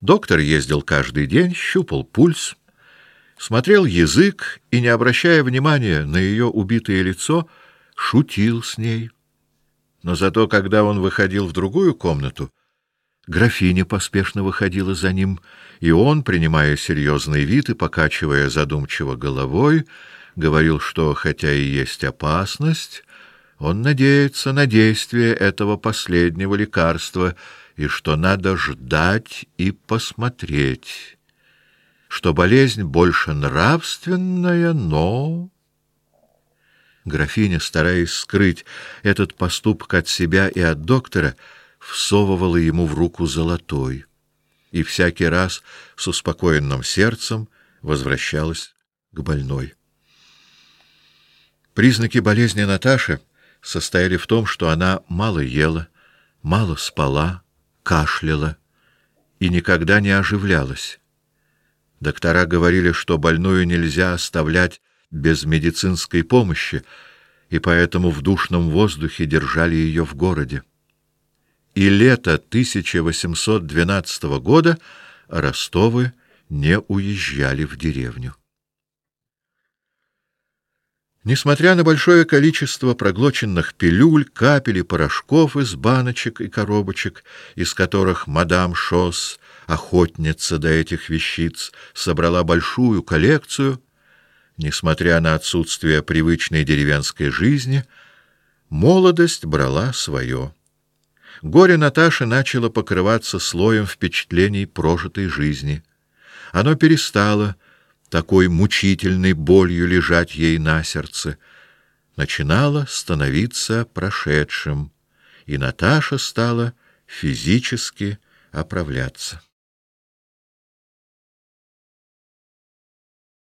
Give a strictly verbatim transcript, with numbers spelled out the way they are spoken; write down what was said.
Доктор ездил каждый день, щупал пульс, смотрел язык и, не обращая внимания на ее убитое лицо, шутил с ней. Но зато, когда он выходил в другую комнату, графиня поспешно выходила за ним, и он, принимая серьезный вид и покачивая задумчиво головой, говорил, что, хотя и есть опасность, он надеется на действие этого последнего лекарства, и что надо ждать и посмотреть, что болезнь больше нравственная, но... Графиня, стараясь скрыть этот поступок от себя и от доктора, всовывала ему в руку золотой и всякий раз с успокоенным сердцем возвращалась к больной. Признаки болезни Наташи состояли в том, что она мало ела, мало спала, кашляла и никогда не оживлялась. Доктора говорили, что больную нельзя оставлять без медицинской помощи, и поэтому в душном воздухе держали ее в городе. И лето тысяча восемьсот двенадцатого года Ростовы не уезжали в деревню. Несмотря на большое количество проглоченных пилюль, капель и порошков из баночек и коробочек, из которых мадам Шосс, охотница до этих вещиц, собрала большую коллекцию, несмотря на отсутствие привычной деревенской жизни, молодость брала свое. Горе Наташи начало покрываться слоем впечатлений прожитой жизни. Оно перестало такой мучительной болью лежать ей на сердце, начинало становиться прошедшим, и Наташа стала физически оправляться.